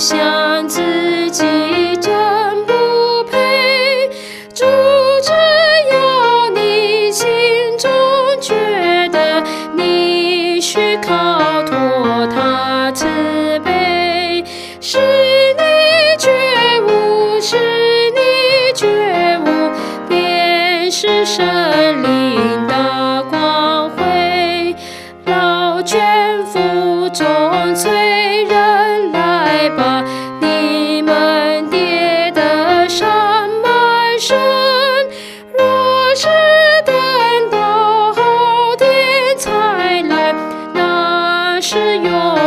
想自己真不配。主，只要你心中觉得你需靠托他慈悲，使你觉悟，使你觉悟，便是神灵的光辉。老眷腹中催人来吧，你们跌得山满身。若是等到后天才来，那是永